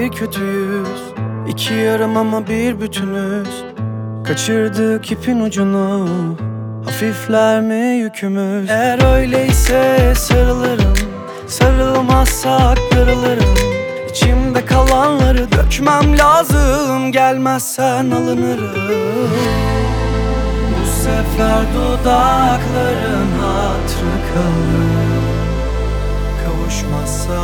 bir kötüyüz, iki yarım ama bir bütünüz. Kaçırdık ipin ucunu, hafifler mi yükümüz? Eğer öyleyse sarılırım, sarılmazsak darılırım. İçimde kalanları dökmem lazım, gelmezsen alınırım. Bu sefer dudakların hatırı kalır, kavuşmazsak.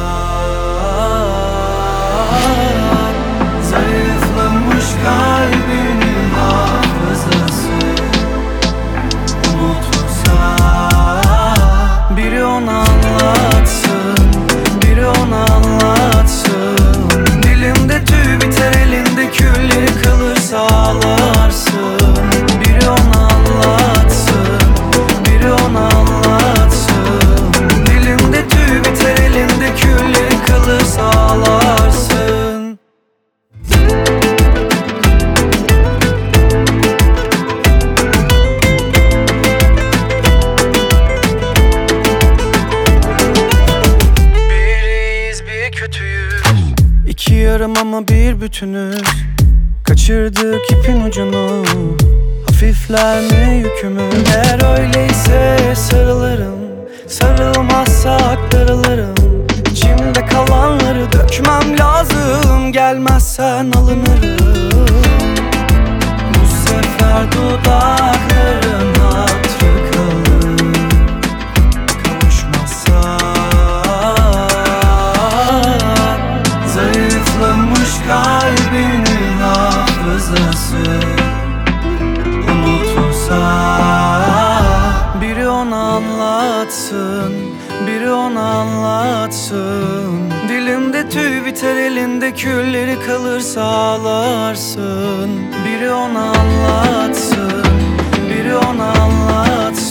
Zayıflamış kalbinin hafızası unutulsa, biri onu anlatsın, biri onu anlatsın. Dilimde tüy biter, elinde külleri kalır, sağlarsın. Biri onu anlatsın, biri onu anlatsın. Dilimde tüy biter, elinde külleri kalır, sağlarsın. Biriyiz bir kötüyüz, iki yarım ama bir bütünüz. Kaçırdık ipin ucunu, hafifler mi yükümüz? Eğer öyleyse sarılırım, sarılmazsak darılırım. İçimde kalanları dökmem lazım, gelmezsen alınırım. Bu sefer dudakların hatırı kalır, kavuşmazsak. Zayıflamış kalbinin hafızası unutulsa, biri onu anlatsın, biri onu anlatsın. Dilimde tüy biter, elinde külleri kalır, sağlarsın. Biri onu anlatsın, biri onu anlatsın.